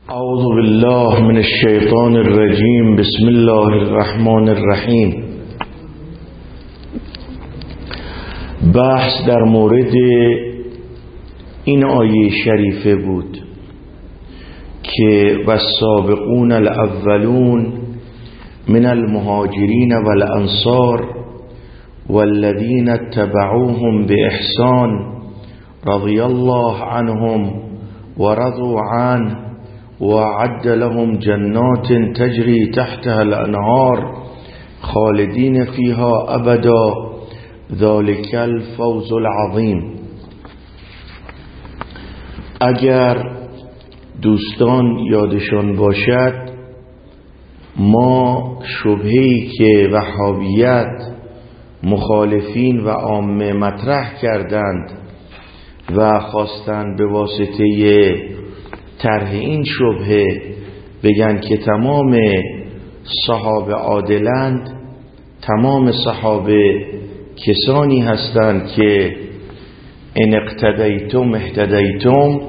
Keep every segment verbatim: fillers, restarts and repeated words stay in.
اعوذ بالله من الشیطان الرجیم. بسم الله الرحمن الرحیم. بحث در مورد این آیه شریفه بود که والسابقون الاولون من المهاجرین والانصار والذین اتبعوهم باحسان رضی الله عنهم ورضوا عنه وأعد لهم جنات تجري تحتها الأنهار خالدين فيها أبدا ذلك الفوز العظیم. اگر دوستان یادشان باشد، ما شبهه‌ای که وهابیت مخالفین و عامه مطرح کردند و خواستند به واسطه طرح این شبهه بگن که تمام صحابه عادلند، تمام صحابه کسانی هستند که ان اقتدیتم اهتدیتم،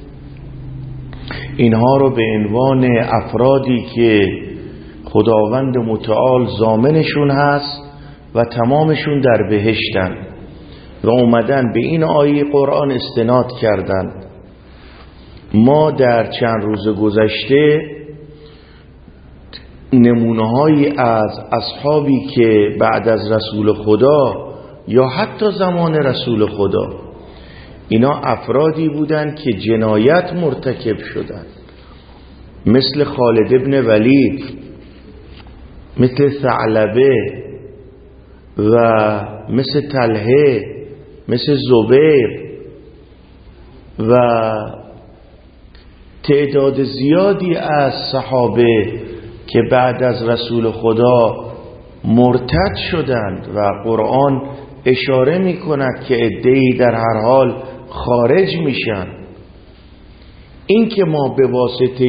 اینها رو به عنوان افرادی که خداوند متعال ضامنشون هست و تمامشون در بهشتن و اومدن به این آیه قرآن استناد کردند. ما در چند روز گذشته نمونه‌هایی از اصحابی که بعد از رسول خدا یا حتی زمان رسول خدا اینا افرادی بودند که جنایت مرتکب شدند، مثل خالد ابن ولید، مثل ثعلبه و مثل طلحه، مثل زبیر و تعداد زیادی از صحابه که بعد از رسول خدا مرتد شدند و قرآن اشاره می کند که عده‌ای در هر حال خارج میشن. این که ما به واسطه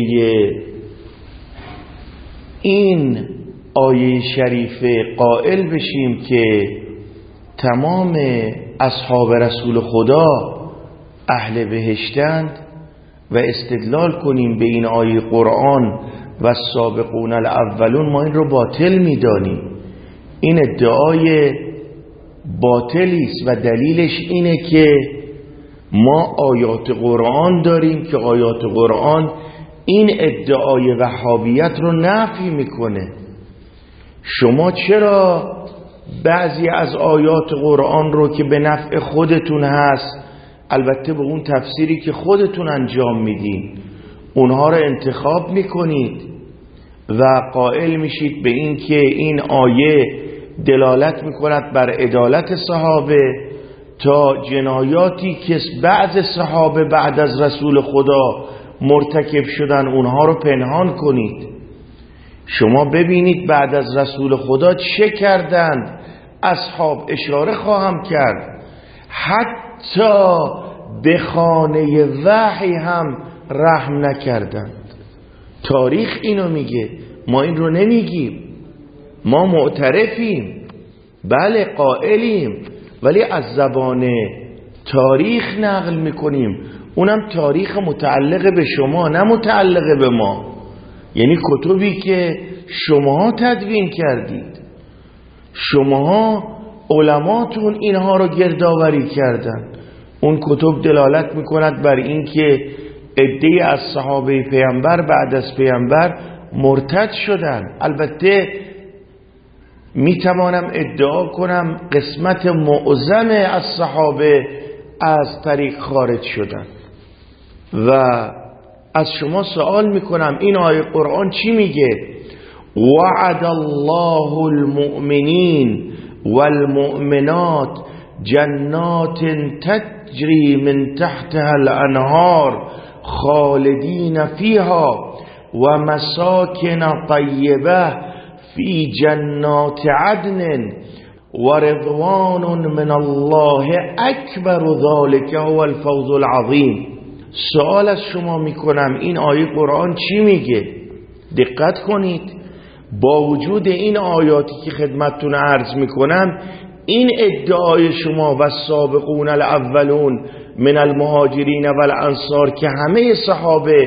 این آیه شریفه قائل بشیم که تمام اصحاب رسول خدا اهل بهشتند و استدلال کنیم به این آیه قرآن و السابقون الاولون، ما این رو باطل میدانیم. این ادعای باطلی است و دلیلش اینه که ما آیات قرآن داریم که آیات قرآن این ادعای وهابیت رو نفی میکنه. شما چرا بعضی از آیات قرآن رو که به نفع خودتون هست، البته به اون تفسیری که خودتون انجام میدین، اونها رو انتخاب میکنید و قائل میشید به این که این آیه دلالت میکند بر عدالت صحابه تا جنایاتی که بعض صحابه بعد از رسول خدا مرتکب شدن اونها رو پنهان کنید. شما ببینید بعد از رسول خدا چه کردند اصحاب. اشاره خواهم کرد حتی به خانه وحی هم رحم نکردند. تاریخ اینو میگه، ما این رو نمیگیم. ما معترفیم، بله قائلیم، ولی از زبان تاریخ نقل میکنیم، اونم تاریخ متعلق به شما نه متعلق به ما. یعنی کتبی که شماها تدوین کردید، شماها علماتون اینها رو گردآوری کردن. اون کتب دلالت میکند بر این که عده‌ای از صحابه پیامبر بعد از پیامبر مرتد شدن. البته میتوانم ادعا کنم قسمت معظم از صحابه از طریق خارج شدن. و از شما سوال میکنم این آیه قرآن چی میگه؟ وعد الله المؤمنین والمؤمنات جنات تجری من تحتها الانهار خالدین فیها و مساکن طیبه فی جنات عدن و رضوان من الله اکبر ذلک هو الفوز العظیم. سوال از شما میکنم این آیه قرآن چی میگه؟ دقت کنید. با وجود این آیاتی که خدمتتون عرض میکنم، این ادعای شما و السابقون الاولون من المهاجرین و الانصار که همه صحابه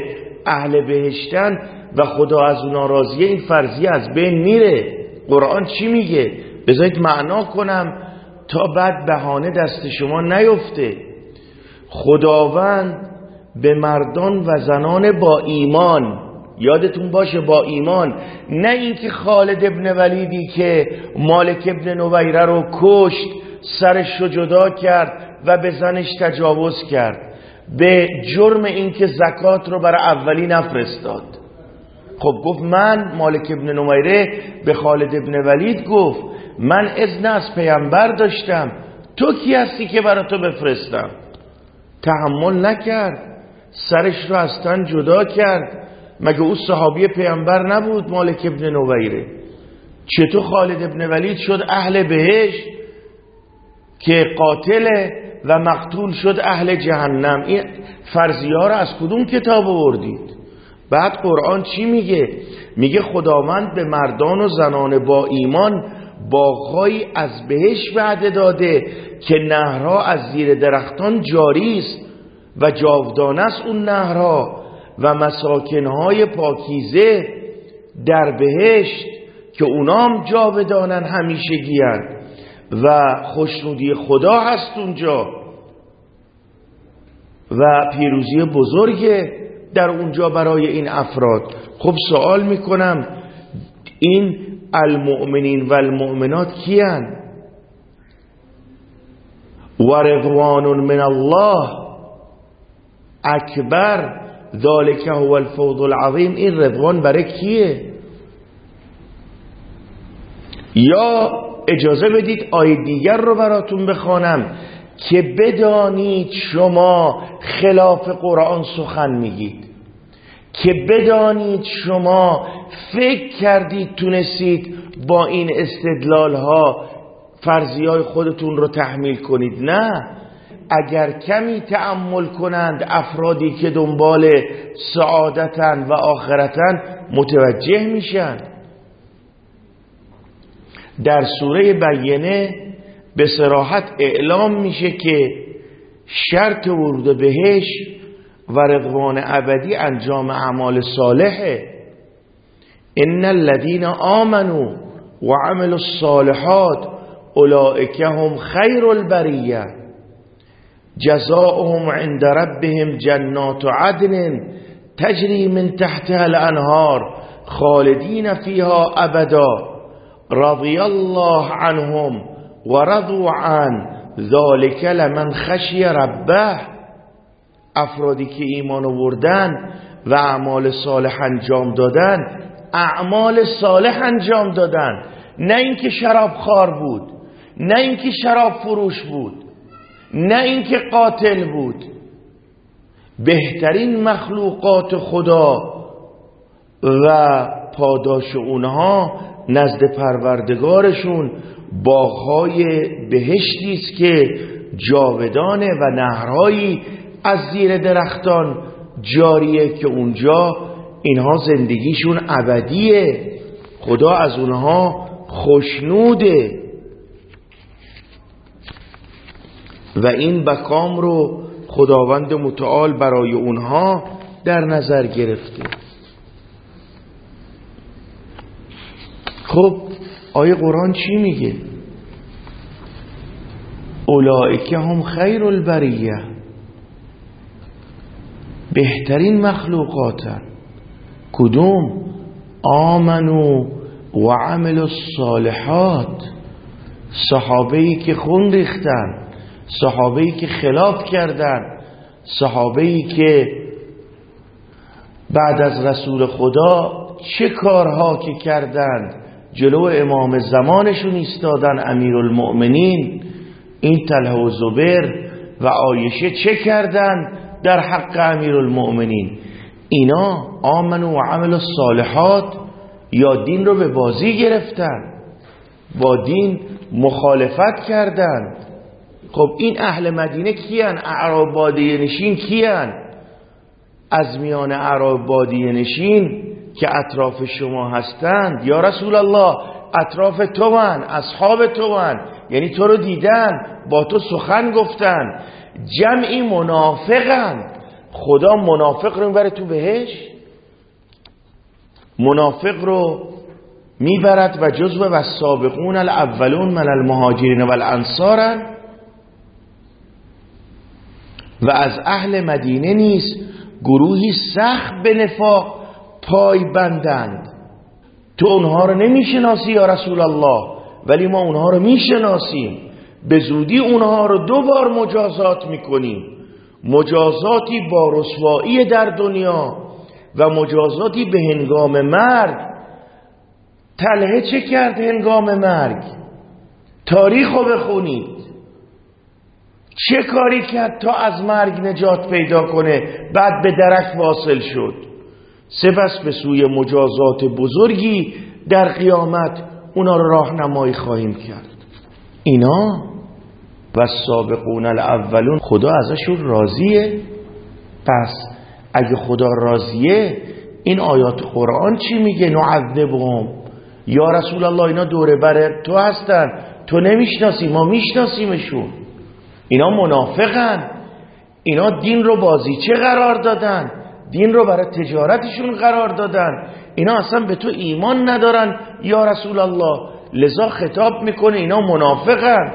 اهل بهشتن و خدا از اونا راضیه، این فرضیه از بین میره. قرآن چی میگه؟ بذارید معنا کنم تا بعد بهانه دست شما نیفته. خداوند به مردان و زنان با ایمان، یادتون باشه با ایمان، نه اینکه خالد ابن ولیدی که مالک ابن نویره رو کشت، سرش رو جدا کرد و به زنش تجاوز کرد، به جرم اینکه زکات رو برای اولی نفرستاد. خب گفت من مالک ابن نویره به خالد ابن ولید گفت من اذن از پیامبر داشتم، تو کی هستی که برای تو بفرستم؟ تحمل نکرد، سرش رو از تن جدا کرد. مگه او صحابی پیامبر نبود مالک ابن نویره؟ چطور خالد ابن ولید شد اهل بهشت که قاتله و مقتول شد اهل جهنم؟ این فرضیه ها رو از کدوم کتاب آوردید؟ بعد قرآن چی میگه؟ میگه خداوند به مردان و زنان با ایمان باغ‌هایی از بهشت وعده داده که نهرها از زیر درختان جاری است و جاودانه است اون نهرها، و مساکنهای پاکیزه در بهشت که اونام جاودانن همیشگی‌اند و خوشنودی خدا هست اونجا و پیروزی بزرگه در اونجا برای این افراد. خب سوال میکنم این المؤمنین و المؤمنات کیان؟ و رضوان من الله اکبر ذالک هو الفوز العظیم. این رضوان برای کیه؟ یا اجازه بدید آیه دیگر رو براتون بخوانم که بدانید شما خلاف قرآن سخن میگید، که بدانید شما فکر کردید تونستید با این استدلال ها فرضیه های خودتون رو تحمیل کنید. نه، اگر کمی تأمل کنند افرادی که دنبال سعادتن و آخرتن متوجه میشن. در سوره بینه به صراحت اعلام میشه که شرط ورود بهشت و رضوان ابدی انجام اعمال صالحه. ان الذين آمنوا وعملوا الصالحات اولئک هم خیر البریه جزاؤهم عند ربهم جنات عدن تجری من تحتها الانهار خالدین فیها ابدا رضی الله عنهم و رضوا عنه ذلک لمن خشی ربه. افرادی که ایمان آوردن و اعمال صالح انجام دادن، اعمال صالح انجام دادن، نه اینکه شراب خار بود، نه اینکه شراب فروش بود، نه اینکه قاتل بود. بهترین مخلوقات خدا و پاداش اونها نزد پروردگارشون باغ‌های بهشتی است که جاودانه و نهرهایی از زیر درختان جاریه که اونجا اینها زندگیشون ابدیه. خدا از اونها خوشنوده و این مقام رو خداوند متعال برای اونها در نظر گرفته. خب آیه قرآن چی میگه؟ اولئک هم خیر البریه، بهترین مخلوقاتن. کدوم؟ آمنو و عملوا الصالحات، صحابه‌ای که خون ریختن، صحابه‌ای که خلاف کردن، صحابه‌ای که بعد از رسول خدا چه کارها که کردند جلو امام زمانشون ایستادن، امیرالمؤمنین. این طلحه و زبیر و عایشه چه کردند در حق امیرالمؤمنین؟ اینا آمنو و عملوا الصالحات یا دین رو به بازی گرفتن، با دین مخالفت کردند. خب این اهل مدینه کیان؟ اعراب بادیه نشین کیان؟ از میان اعراب بادیه نشین که اطراف شما هستند یا رسول الله، اطراف تو من، اصحاب تو من، یعنی تو رو دیدن، با تو سخن گفتن، جمعی منافقند. خدا منافق رو میبره تو بهشت؟ منافق رو میبرد و جزو و السابقون الاولون من المهاجرین و الانصار و از اهل مدینه نیست گروهی سخت به نفاق پای بندند. تو اونها رو نمیشناسی یا رسول الله، ولی ما اونها رو میشناسیم. به زودی اونها رو دو بار مجازات میکنیم، مجازاتی با رسوایی در دنیا و مجازاتی به هنگام مرگ. طلحه چه کرد هنگام مرگ؟ تاریخ رو بخونید، چه کاری کرد تا از مرگ نجات پیدا کنه، بعد به درک واصل شد. سپس به سوی مجازات بزرگی در قیامت اونا رو راهنمایی خواهیم کرد. اینا و السابقون الاولون خدا ازشون راضیه. پس اگه خدا راضیه این آیات قرآن چی میگه؟ نعذبهم، یا رسول الله اینا دوره بر تو هستن، تو نمیشناسی، ما میشناسیمشون. اینا منافقن، اینا دین رو بازیچه قرار دادن، دین رو برای تجارتشون قرار دادن، اینا اصلا به تو ایمان ندارن یا رسول الله. لذا خطاب میکنه اینا منافقن.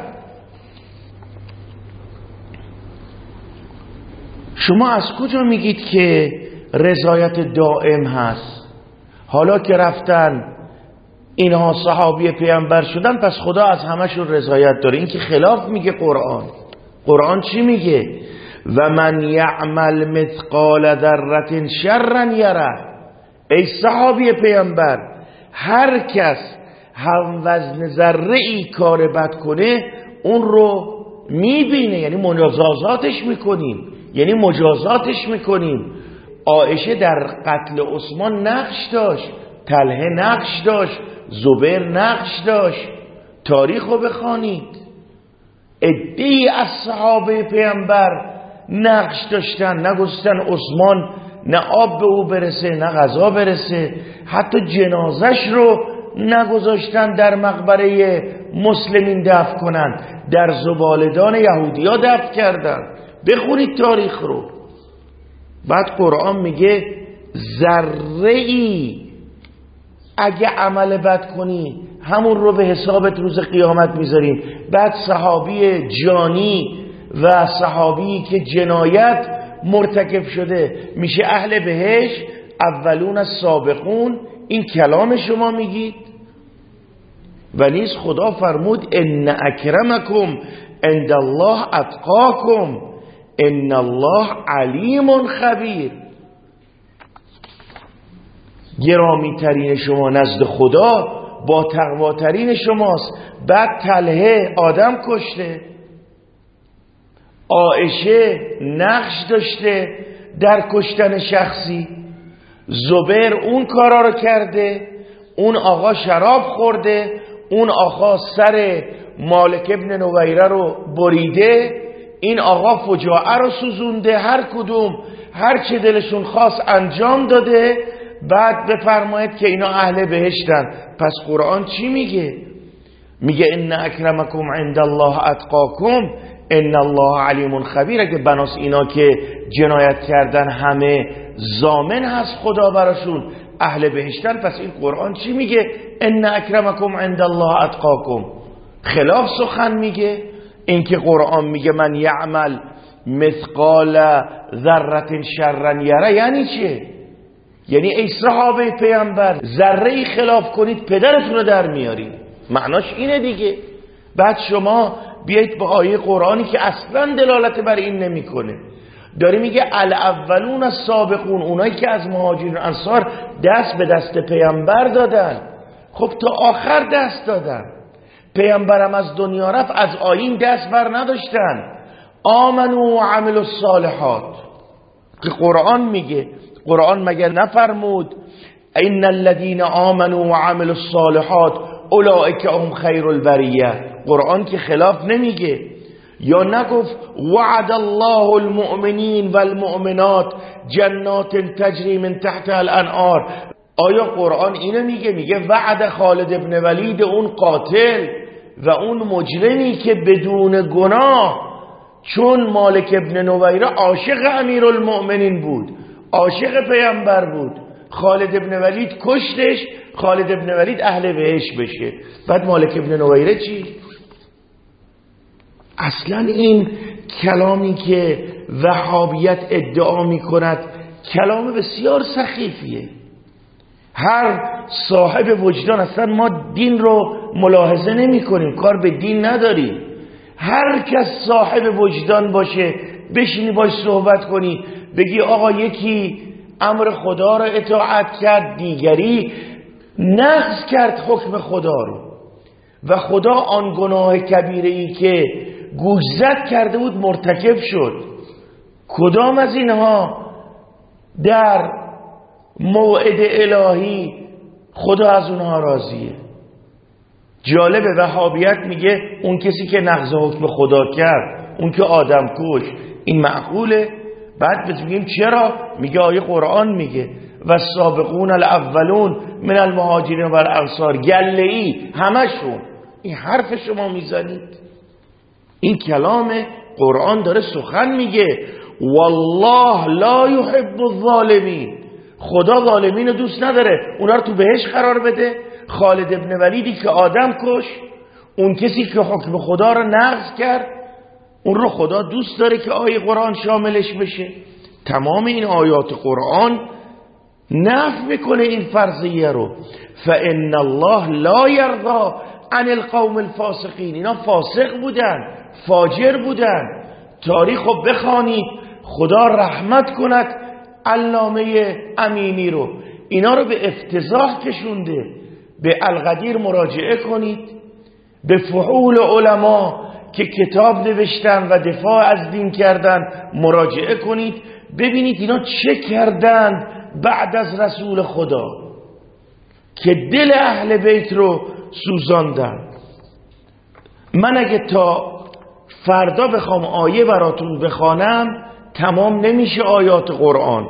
شما از کجا میگید که رضایت دائم هست؟ حالا که رفتن اینها صحابی پیامبر شدن، پس خدا از همشون رضایت داره. این که خلاف میگه قرآن. قرآن چی میگه؟ و من یعمل مثقال ذره شرا یره. ای صحابی پیامبر، هر کس هم وزن ذره ای کار بد کنه اون رو میبینه، یعنی مجازاتش میکنیم، یعنی مجازاتش میکنیم. عایشه در قتل عثمان نقش داشت، طلحه نقش داشت، زبیر نقش داشت. تاریخ رو بخوانید، عده‌ای از صحابه پیامبر نقش داشتن، نگذاشتن عثمان نه آب به او برسه نه غذا برسه، حتی جنازش رو نگذاشتن در مقبره مسلمین دفن کنن، در زبالدان یهودیا دفن کردن. بخونید تاریخ رو. بعد قرآن میگه ذره ای اگه عمل بد کنی همون رو به حسابت روز قیامت میذاریم. بعد صحابی جانی و صحابی که جنایت مرتکب شده میشه اهل بهشت، اولون السابقون. این کلام شما میگید؟ و نیز خدا فرمود ان اکرمکم عند الله اتقاکم ان الله علیم خبیر. گرامی ترین شما نزد خدا با تقواترین شماست. بعد طلحه آدم کشته، عایشه نقش داشته در کشتن شخصی، زبیر اون کارا رو کرده، اون آقا شراب خورده، اون آقا سر مالک ابن نویره رو بریده، این آقا فجاعه رو سوزونده. هر کدوم هر چه دلشون خواست انجام داده. بعد بفرمایید که اینا اهل بهشتن. پس قرآن چی میگه؟ میگه ان اکرمکم عند الله اتقاکم ان الله علیم خبیر. اگه بناس اینا که جنایت کردن همه ضامن هست خدا براشون اهل بهشتن، پس این قرآن چی میگه؟ ان اکرمکم عند الله اتقاکم. خلاف سخن میگه. این که قرآن میگه من یعمل مثقال ذره شرا یره، یعنی چه؟ یعنی ای صحابه پیامبر ذره ای خلاف کنید پدرتون رو در میارید. معناش اینه دیگه. بعد شما بیایید با آیه قرآنی که اصلا دلالت بر این نمیکنه، داره میگه الاولون السابقون، اونایی که از مهاجرین و انصار دست به دست پیامبر دادن. خب تا آخر دست دادن. پیامبرم از دنیا رفت، از آیین دست بر نداشتن. آمنو و عملوا الصالحات که قرآن میگه. قرآن مگر نفرمود ان الذين آمنوا و عملوا الصالحات اولئک هم خیر البریه؟ قرآن که خلاف نمیگه. یا نگفت وعد الله المؤمنین والمؤمنات جنات تجری من تحتها الانهار؟ آیا قرآن اینو میگه؟ میگه وعد خالد ابن ولید، اون قاتل و اون مجرمی که بدون گناه، چون مالک ابن نویره عاشق امیرالمؤمنین بود، عاشق پیامبر بود، خالد ابن ولید کشتش، خالد ابن ولید اهل بهشت بشه. بعد مالک ابن نویره چی؟ اصلا این کلامی که وهابیت ادعا می کند کلام بسیار سخیفیه. هر صاحب وجدان، اصلا ما دین رو ملاحظه نمی کنیم، کار به دین نداریم. هر کس صاحب وجدان باشه بشینی باش صحبت کنی بگی آقا یکی امر خدا رو اطاعت کرد، دیگری نقض کرد حکم خدا رو و خدا آن گناه کبیره ای که گوشزد کرده بود مرتکب شد. کدام از اینها در موعد الهی خدا از اونها راضیه؟ جالب، وهابیت میگه اون کسی که نقض حکم خدا کرد، اون که آدم کش، این معقوله؟ بعد بهت میگیم چرا؟ میگه آیه قرآن میگه و السابقون الاولون من المهاجرین و الانصار، گله ای همشون. این حرف شما میزنید؟ این کلام قرآن داره سخن میگه. والله لا يحب الظالمین، خدا ظالمین رو دوست نداره، اونا رو تو بهشت قرار بده. خالد ابن ولیدی که آدم کش، اون کسی که حکم خدا رو نقض کرد، اون رو خدا دوست داره که آیه قرآن شاملش بشه. تمام این آیات قرآن نفی میکنه این فرضیه رو. فإن الله لا يرضى عن القوم الفاسقین، اینا فاسق بودن، فاجر بودن. تاریخ رو بخوانید، خدا رحمت کند علامه امینی رو، اینا رو به افتضاح کشونده. به القدیر مراجعه کنید، به فحول علما که کتاب نوشتن و دفاع از دین کردن مراجعه کنید، ببینید اینا چه کردند بعد از رسول خدا که دل اهل بیت رو سوزاندن. من اگه تا فردا بخوام آیه براتون بخوانم تمام نمیشه آیات قرآن.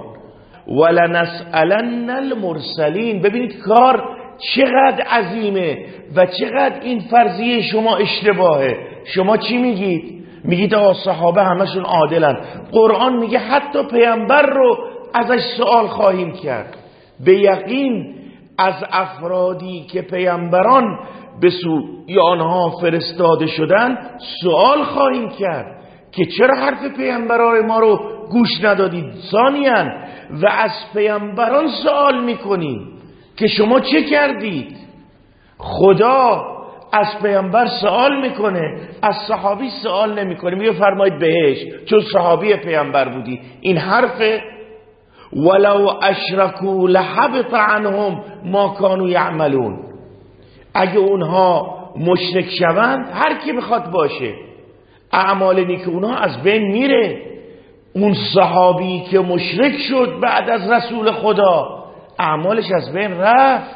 ولنسألن المرسلین. ببینید کار چقدر عظیمه و چقدر این فرضیه شما اشتباهه. شما چی میگید؟ میگید آقا صحابه همشون عادلن. قرآن میگه حتی پیامبر رو ازش سوال خواهیم کرد. به یقین از افرادی که پیامبران به سوی آنها فرستاده شدن سوال خواهیم کرد که چرا حرف پیامبران ما رو گوش ندادید. ثانیاً و از پیامبران سوال میکنیم که شما چه کردید. خدا از پیامبر سوال میکنه، از صحابی سوال نمیکنه. میگه فرمایید بهشت چون صحابی پیامبر بودی. این حرف ولو اشرکوا لحبط عنهم ما كانوا یعملون. اگه اونها مشرک شوند، هر کی بخواد باشه، اعمال نیک اونها از بین میره. اون صحابی که مشرک شد بعد از رسول خدا، اعمالش از بین رفت.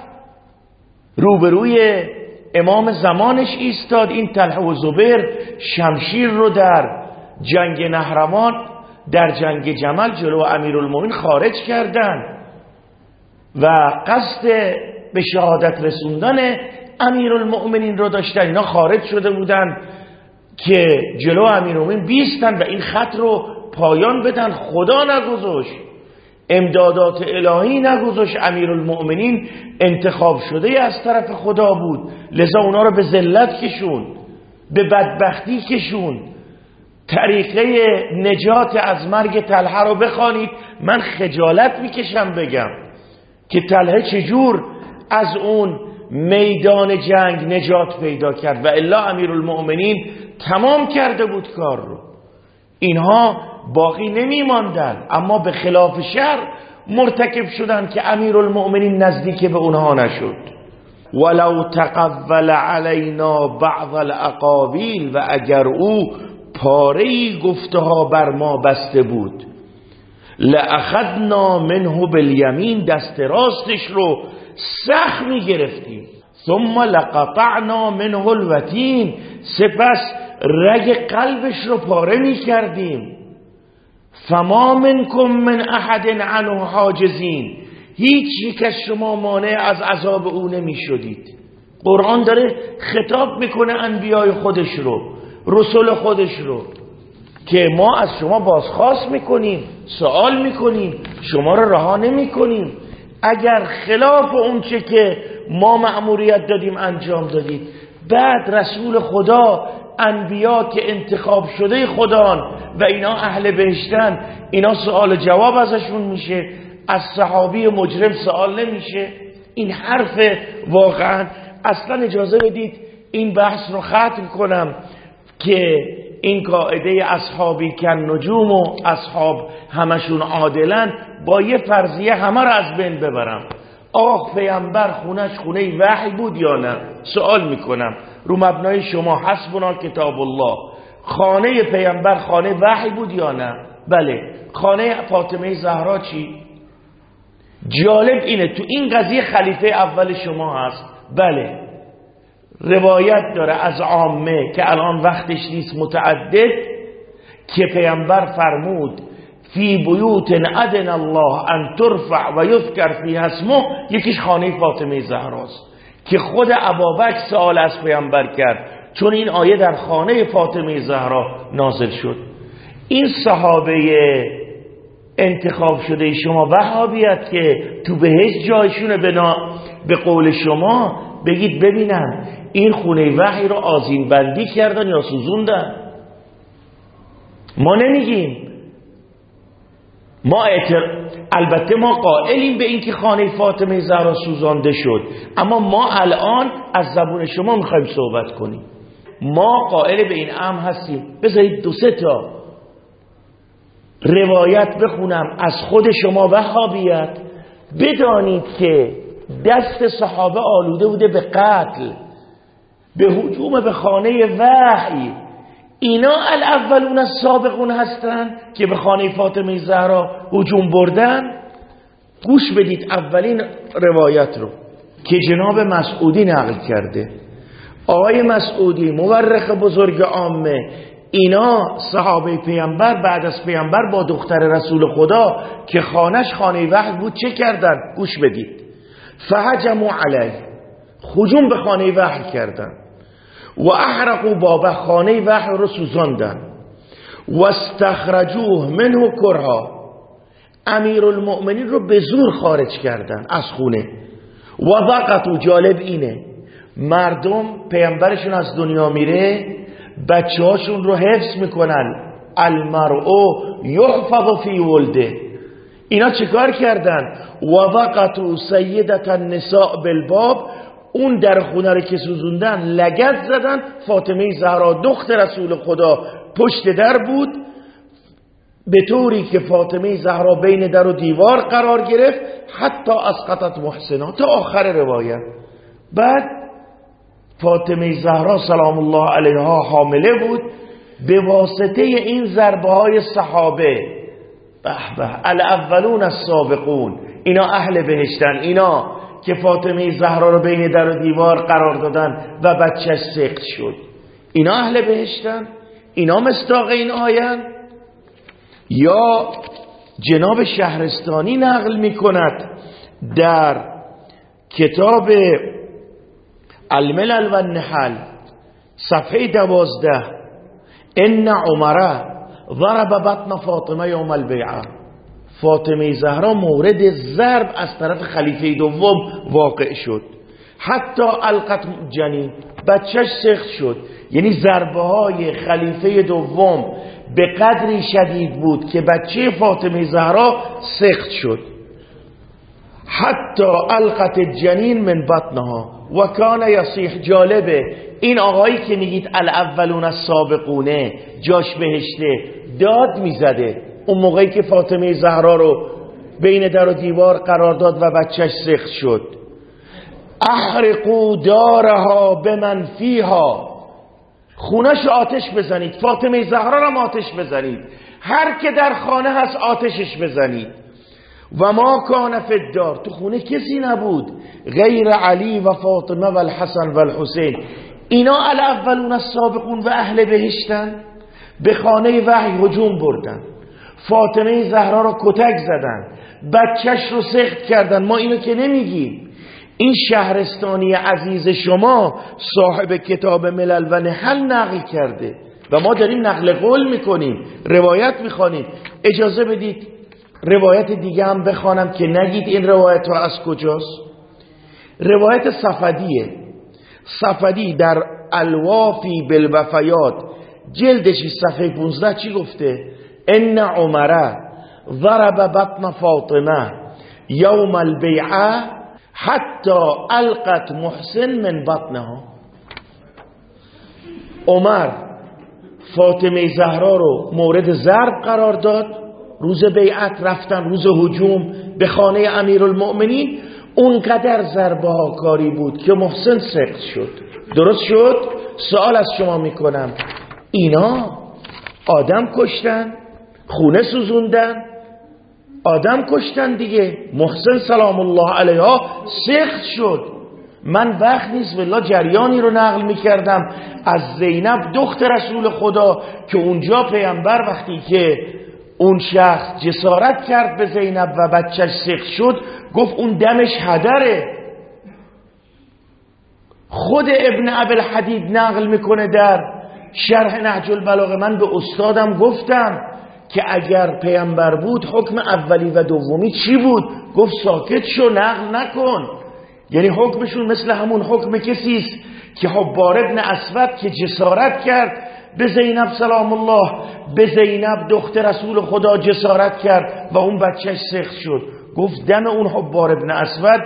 روبروی امام زمانش ایستاد. این طلحه و زبیر شمشیر رو در جنگ نهروان، در جنگ جمل جلو امیرالمومنین خارج کردن و قصد به شهادت رسوندن امیرالمومنین رو داشتن. اینا خارج شده بودن که جلو امیرالمومنین بیستن و این خط رو پایان بدن. خدا نگذاشت، امدادات الهی نگذاشت. امیرالمومنین انتخاب شده از طرف خدا بود، لذا اونا رو به ذلت کشون، به بدبختی کشون. طریقه نجات از مرگ طلحه رو بخوانید. من خجالت میکشم بگم که طلحه چجور از اون میدان جنگ نجات پیدا کرد و الا امیرالمومنین تمام کرده بود کار رو. اینها باقی نمیماندن، اما به خلاف شر مرتکب شدن که امیرالمومنین نزدیک به اونها نشد. ولو تقول علینا بعض الاقاویل، و اگر او پاره‌ای گفته ها بر ما بسته بود، لأخذنا منه بالیمین، دست راستش رو سخت میگرفتیم. ثم لقطعنا منه الوتین، سپس رگ قلبش رو پاره میکردیم. فما منکم من احد عنه حاجزین، هیچ یک از شما مانع از عذاب او نمیشدید. قرآن داره خطاب میکنه انبیای خودش رو، رسول خودش رو، که ما از شما بازخواست میکنیم، سوال میکنیم، شما رو رها نمیکنیم. اگر خلاف اون چه که ما مأموریت دادیم انجام دادید، بعد رسول خدا، انبیا که انتخاب شده خدان و اینا اهل بهشتن، اینا سوال جواب ازشون میشه، از صحابی مجرم سوال نمیشه؟ این حرف واقعا. اصلا اجازه بدید این بحث رو ختم کنم که این قاعده اصحابی کن نجوم و اصحاب همشون عادلن با یه فرضیه همه رو از بین ببرم. آخ پیامبر خونش خونه وحی بود یا نه؟ سوال میکنم رو مبنای شما، حسبنا کتاب الله، خانه پیامبر خانه وحی بود یا نه؟ بله. خانه فاطمه زهرا چی؟ جالب اینه تو این قضیه خلیفه اول شما هست. بله. روایت داره از عامه که الان وقتش نیست، متعدد، که پیامبر فرمود فی بیوت اذن الله ان ترفع و یذکر فیها اسمه، یکیش خانه فاطمه زهراست که خود ابابکر سوال از پیامبر کرد چون این آیه در خانه فاطمه زهرا نازل شد. این صحابه انتخاب شده شما وهابیت که تو بهشت جایشونه بنا به قول شما، بگید ببینم این خونه وحی رو آذین بندی کردن یا سوزوندن؟ ما نمیگیم. ما اعتر... البته ما قائلیم به این که خانه فاطمه زهرا سوزانده شد، اما ما الان از زبون شما میخوایم صحبت کنیم. ما قائل به این امر هستیم. بذارید دو سه تا روایت بخونم از خود شما وهابیت، بدانید که دست صحابه آلوده بوده به قتل، به هجوم به خانه وحی. اینا الاولون السابقون هستن که به خانه فاطمه زهرا هجوم بردن. گوش بدید اولین روایت رو که جناب مسعودی نقل کرده. آقای مسعودی مورخ بزرگ عامه، اینا صحابه پیامبر بعد از پیامبر با دختر رسول خدا که خانش خانه وحی بود چه کردن؟ گوش بدید. فهجموا علیه، هجوم به خانه وحی کردن، و احرقوا باب خانه وحی رو سوزاندن، و استخرجوه منه کرها، امیر المؤمنین رو به زور خارج کردن از خونه. و ضاقتوا، جالب اینه مردم پیامبرشون از دنیا میره، بچه هاشون رو حفظ میکنن، المرء یحفظ فی ولده. اینا چیکار کردن؟ و ضاقتوا سیدة النساء بالباب، اون در خونه رو که سوزوندن لگد زدن. فاطمه زهرا دختر رسول خدا پشت در بود، به طوری که فاطمه زهرا بین در و دیوار قرار گرفت، حتی اسقطت محسنا، تا آخر روایت. بعد فاطمه زهرا سلام الله علیها حامله بود، به واسطه این ضربه های صحابه، به به الاولون السابقون، اینا اهل بهشتن، اینا که فاطمه زهرا رو بین در و دیوار قرار دادن و بچهش سقط شد، اینا اهل بهشتن؟ اینا مصداق این آیه؟ یا جناب شهرستانی نقل می کند در کتاب الملل و النحل صفحه دوازده، ان عمره ضرب بطن فاطمه یوم البیعه، فاطمه زهرا مورد ضرب از طرف خلیفه دوم واقع شد، حتی القت جنین، بچهش سقط شد. یعنی ضربه های خلیفه دوم به قدری شدید بود که بچه فاطمه زهرا سقط شد. حتی القت جنین من بطنها و کان یصیح. جالبه این آقایی که میگید الاولون السابقونه جاش بهشته، داد میزده اون موقعی که فاطمه زهرا رو بین در و دیوار قرار داد و بچهش سقط شد. احرقوا دارها بمن فیها، خونش آتش بزنید، فاطمه زهرا رو آتش بزنید، هر که در خانه هست آتشش بزنید. و ما کان فی الدار، تو خونه کسی نبود غیر علی و فاطمه و الحسن و الحسین. اینا الاولون السابقون و اهل بهشتن. به خانه وحی هجوم بردن، فاطمه زهرا رو کتک زدن، بچهش رو سقط کردن. ما اینو که نمیگیم. این شهرستانی عزیز شما صاحب کتاب ملل و نحل نقل کرده و ما داریم نقل قول میکنیم، روایت میخوانیم. اجازه بدید روایت دیگه هم بخوانم که نگید این روایت ها از کجاست. روایت صفدیه. صفدی در الوافی بالوفیات جلدشی صفحه پونزده چی گفته؟ ان عمره ضرب بطن فاطمه یوم البیعه حتی القت محسن من بطنها. عمر فاطمه زهرا رو مورد ضرب قرار داد، روز بیعت رفتن، روز هجوم به خانه امیرالمؤمنین، اونقدر ضربه ها کاری بود که محسن سقط شد. درست شد؟ سوال از شما میکنم، اینا آدم کشتن، خونه سوزوندن، آدم کشتن دیگه. محسن سلام الله علیها سقط شد. من وقت نیست والله جریانی رو نقل میکردم از زینب دختر رسول خدا که اونجا پیامبر وقتی که اون شخص جسارت کرد به زینب و بچهش سقط شد گفت اون دمش هدره. خود ابن ابوالحدید نقل میکنه در شرح نهج البلاغه، من به استادم گفتم که اگر پیامبر بود حکم اولی و دومی چی بود؟ گفت ساکت شو، نقل نکن. یعنی حکمشون مثل همون حکم کسیست که حبار ابن اسود که جسارت کرد به زینب سلام الله، به زینب دختر رسول خدا جسارت کرد و اون بچهش سقط شد. گفت دم اون حبار ابن اسود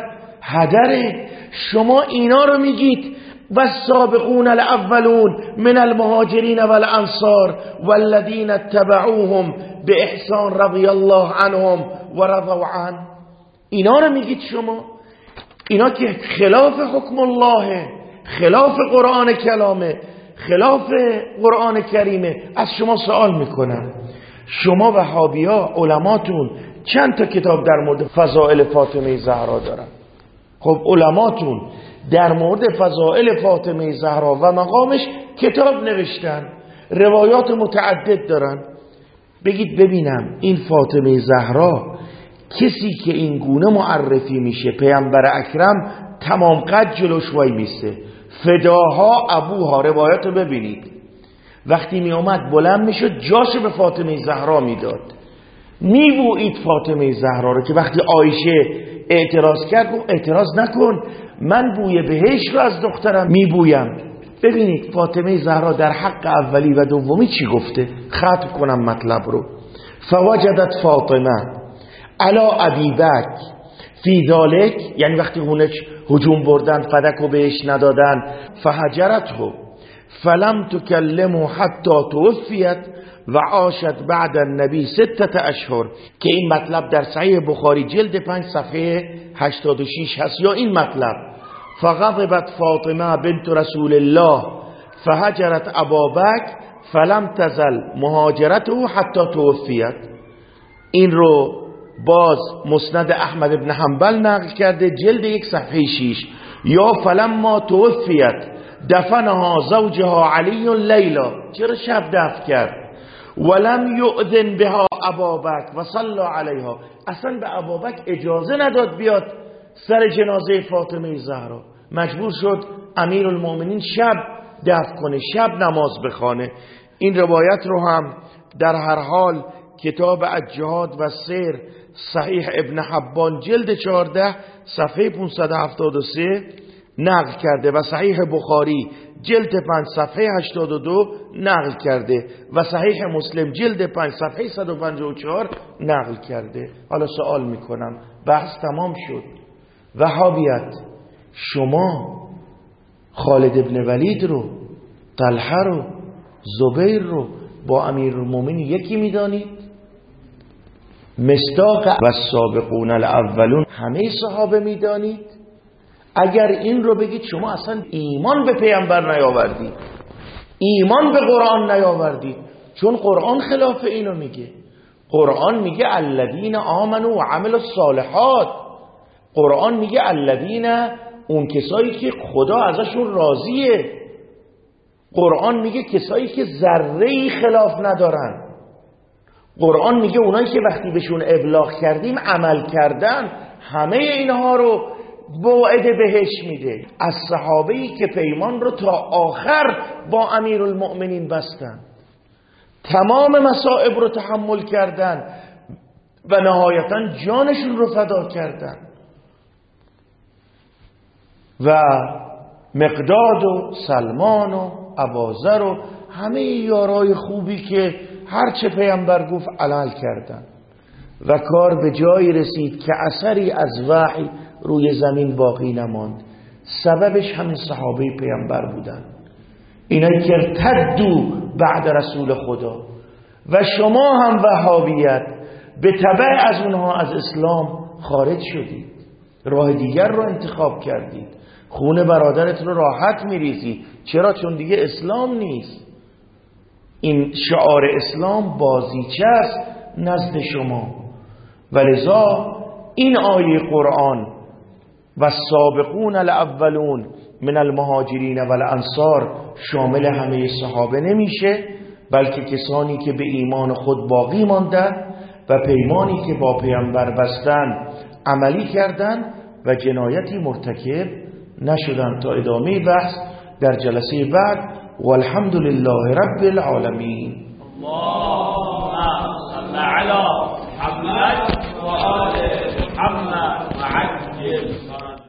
هدره. شما اینا رو میگید و السابقون الاولون من المهاجرین والانصار والذین اتبعوهم به احسان رضی الله عنهم و رضوا عنه. اینا رو میگید شما؟ اینا که خلاف حکم الله، خلاف قرآن کلامه، خلاف قرآن کریمه. از شما سوال میکنم، شما وهابیا علماتون چند تا کتاب در مورد فضائل فاطمه زهرا دارن؟ خب علماتون در مورد فضائل فاطمه زهرا و مقامش کتاب نوشتن، روایات متعدد دارن. بگید ببینم این فاطمه زهرا کسی که این گونه معرفی میشه پیامبر اکرم تمام قد جلوش وای میسته، فداها ابوها. روایت رو ببینید، وقتی می اومد بلند میشد جاشو به فاطمه زهرا میداد، میبویید فاطمه زهرا رو که وقتی عایشه اعتراض کرد گفت اعتراض نکن، من بوی بهشت رو از دخترم میبویم. ببینید فاطمه زهرا در حق اولی و دومی چی گفته؟ ختم کنم مطلب رو. فوجدت فاطمه علا ابی بکر فی ذالک، یعنی وقتی هونش هجوم بردن فدک و بهش ندادن، فهجرته فلم تکلمه حتی توفیت و عاشت بعد النبی ستة اشهر، که این مطلب در صحیح بخاری جلد پنج صفحه هشتاد و شش هست. یا این مطلب فغضبت فاطمه بنت رسول الله فهجرت ابا بکر فلم تزل مهاجرته حتی توفیت. این رو باز مسند احمد بن حنبل نقل کرده جلد یک صفحه شش. یا فلما توفیت دفنها زوجها علی لیلا، چرا شب دفن کرد؟ ولم یؤذن بها ابابکر و صلی علیها، اصلا به ابابکر اجازه نداد بیاد سر جنازه فاطمه زهرا، مجبور شد امیرالمؤمنین شب دفن کنه، شب نماز بخوانه. این روایت رو هم در هر حال کتاب الجهاد و سیر صحیح ابن حبان جلد چهارده صفحه پانصد و هفتاد و سه نقل کرده و صحیح بخاری جلد پنج صفحه هشتاد و دو نقل کرده و صحیح مسلم جلد پنج صفحه صد و پنجاه و چهار نقل کرده. حالا سوال میکنم، بحث تمام شد. وهابیت، شما خالد ابن ولید رو، طلحه رو، زبیر رو با امیرالمومنین یکی میدانید؟ مصداق و السابقون الاولون همه صحابه میدانید؟ اگر این رو بگید شما اصلا ایمان به پیامبر نیاوردید، ایمان به قرآن نیاوردید، چون قرآن خلاف اینو میگه. قرآن میگه الذین آمنوا و عملوا الصالحات. قرآن میگه الذین، اون کسایی که خدا ازشون راضیه. قرآن میگه کسایی که ذره‌ای خلاف ندارن. قرآن میگه اونایی که وقتی بهشون ابلاغ کردیم عمل کردن، همه اینها رو موعد بهش میده. از صحابه‌ای که پیمان رو تا آخر با امیرالمؤمنین بستن، تمام مصائب رو تحمل کردن و نهایتا جانشون رو فدا کردن. و مقداد و سلمان و ابوذر و همه یارای خوبی که هرچه پیامبر گفت عمل کردن و کار به جایی رسید که اثری از وحی روی زمین باقی نماند. سببش همین صحابه پیامبر بودن، اینایی که ارتدوا بعد رسول خدا. و شما هم وهابیت به تبع از اونها از اسلام خارج شدید، راه دیگر رو انتخاب کردید، خون برادرت رو راحت میریزی. چرا؟ چون دیگه اسلام نیست. این شعار اسلام بازیچه است نزد شما. ولذا این آیه قرآن و سابقون الاولون من المهاجرین و الانصار شامل همه صحابه نمیشه، بلکه کسانی که به ایمان خود باقی ماندن و پیمانی که با پیامبر بستن عملی کردن و جنایتی مرتکب نشدن. تا ادامه بحث در جلسه بعد. والحمد لله رب العالمین. اللهم صل علی محمد.